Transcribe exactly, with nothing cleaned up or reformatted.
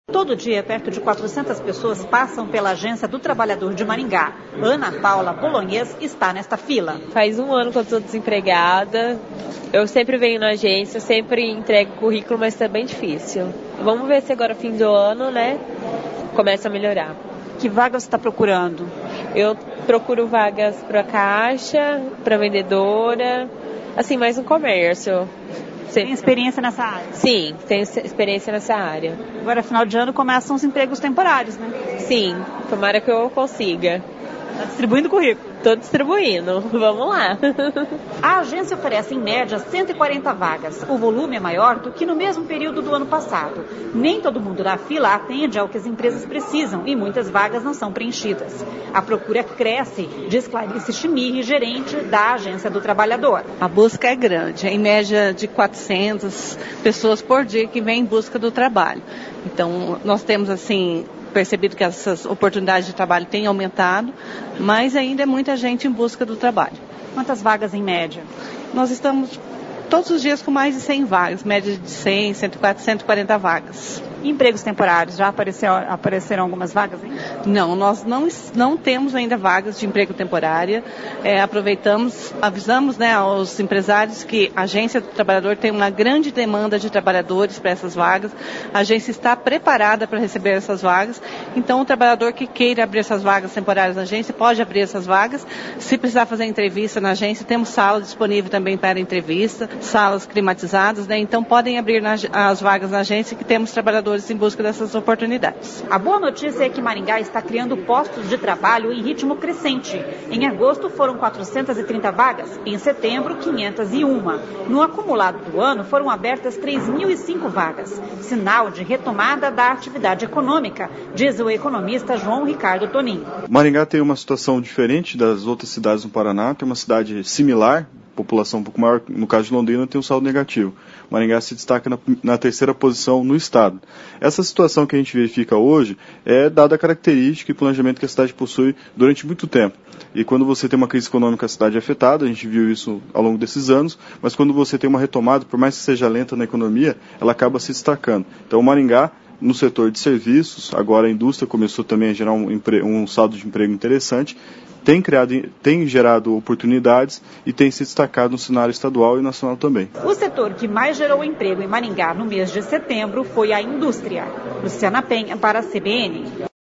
Todo dia, perto de quatrocentas pessoas passam pela Agência do Trabalhador de Maringá. Ana Paula Bolonhês está nesta fila. Faz um ano que eu estou desempregada. Eu sempre venho na agência, sempre entrego currículo, mas está bem difícil. Vamos ver se agora, fim do ano, né, começa a melhorar. Que vaga você está procurando? Eu procuro vagas para caixa, para vendedora, assim, mais no comércio. Tem experiência nessa área? Sim, tenho experiência nessa área. Agora, final de ano, começam os empregos temporários, né? Sim, tomara que eu consiga. Está distribuindo currículo? Estou distribuindo, vamos lá. A agência oferece, em média, cento e quarenta vagas. O volume é maior do que no mesmo período do ano passado. Nem todo mundo na fila atende ao que as empresas precisam e muitas vagas não são preenchidas. A procura cresce, diz Clarice Schmirri, gerente da Agência do Trabalhador. A busca é grande, em média de quatrocentas pessoas por dia que vêm em busca do trabalho. Então, nós temos, assim, percebido que essas oportunidades de trabalho têm aumentado, mas ainda é muita gente em busca do trabalho. Quantas vagas em média? Nós estamos todos os dias com mais de cem vagas, média de cem, cento e quarenta, cento e quarenta vagas. Empregos temporários, já apareceu, apareceram algumas vagas ainda? Não, nós não, não temos ainda vagas de emprego temporário. É, aproveitamos, avisamos, né, aos empresários que a Agência do Trabalhador tem uma grande demanda de trabalhadores para essas vagas. A agência está preparada para receber essas vagas. Então, o trabalhador que queira abrir essas vagas temporárias na agência pode abrir essas vagas. Se precisar fazer entrevista na agência, temos sala disponível também para entrevista, salas climatizadas, né? Então podem abrir na, as vagas na agência que temos trabalhadores em busca dessas oportunidades. A boa notícia é que Maringá está criando postos de trabalho em ritmo crescente. Em agosto foram quatrocentas e trinta vagas, em setembro quinhentas e uma. No acumulado do ano foram abertas três mil e cinco vagas, sinal de retomada da atividade econômica, diz o economista João Ricardo Tonin. Maringá tem uma situação diferente das outras cidades do Paraná, que é uma cidade similar, população um pouco maior, no caso de Londrina tem um saldo negativo. Maringá se destaca na, na terceira posição no estado. Essa situação que a gente verifica hoje é dada a característica e planejamento que a cidade possui durante muito tempo. E quando você tem uma crise econômica, a cidade é afetada, a gente viu isso ao longo desses anos, mas quando você tem uma retomada, por mais que seja lenta na economia, ela acaba se destacando. Então, Maringá, no setor de serviços, agora a indústria começou também a gerar um, um saldo de emprego interessante, tem, criado, tem gerado oportunidades e tem se destacado no cenário estadual e nacional também. O setor que mais gerou emprego em Maringá no mês de setembro foi a indústria. Luciana Penha para a C B N.